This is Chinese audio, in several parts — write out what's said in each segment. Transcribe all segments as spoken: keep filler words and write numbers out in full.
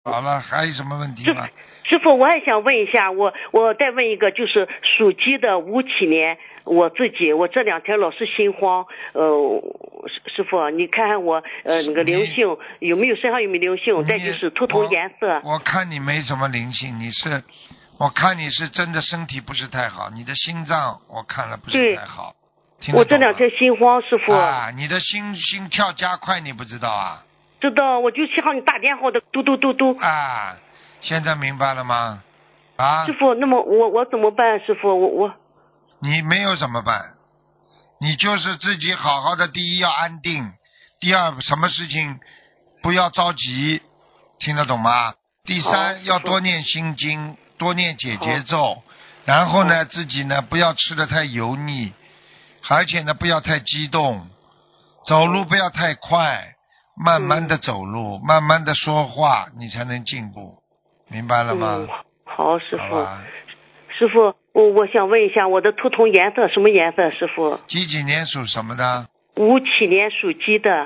好了，还有什么问题师吗？ 师傅，我还想问一下，我我再问一个，就是属鸡的五七年，我自己，我这两天老是心慌，呃，师师傅，你看看我呃那个灵性有没有身上有没有灵性？再就是头痛颜色。 我看你没什么灵性，你是，我看你是真的身体不是太好，你的心脏我看了不是太好。听得懂吗？ 我这两天心慌，师傅。 啊，你的心心跳加快，你不知道啊？ 知道，我就向你打电话的，嘟嘟嘟嘟。 啊，现在明白了吗？啊， 师傅，那么我我怎么办？师傅，我我你没有怎么办？你就是自己好好的，第一要安定，第二什么事情不要着急，听得懂吗？第三要多念心经，多念解结咒，然后呢自己呢不要吃的太油腻，而且呢不要太激动，走路不要太快，慢慢的走路，嗯、慢慢的说话，你才能进步，明白了吗？ 嗯，好，师傅。师傅，我我想问一下，我的头痛颜色什么颜色？师傅。 几几年属什么的？ 五七年属鸡的。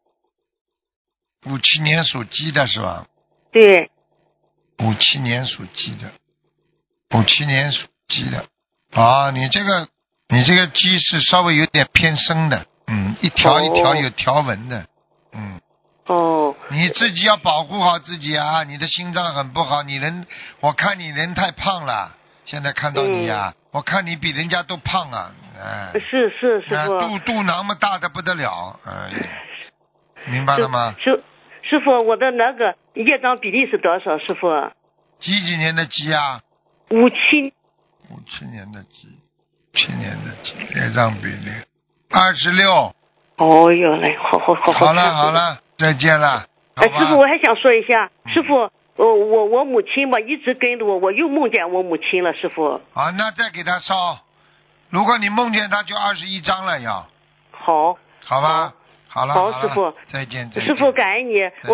五七年属鸡的是吧？ 对。 五七年属鸡的，五七年属鸡的。啊，你这个你这个鸡是稍微有点偏深的，嗯，一条一条有条纹的，嗯。 哦。 你自己要保护好自己啊！你的心脏很不好，你人，我看你人太胖了。现在看到你呀、啊嗯，我看你比人家都胖啊，哎。 是是师傅。 肚肚囊嘛大的不得了，哎。明白了吗？ 师师傅，我的那个业障比例是多少？师傅。 几几年的鸡啊？ 五七。 五七年的鸡，七年的鸡，业障比例二十六。 哦哟嘞，好好好。 好了好了，再见了。 哎，师傅，我还想说一下，嗯、师傅，我我我母亲吧，一直跟着我，我又梦见我母亲了，师傅。 好，那再给他烧。如果你梦见他，就二十一章了要。 好。 好吧。好了。 好，师傅。 再见再见。 师傅，感恩你。我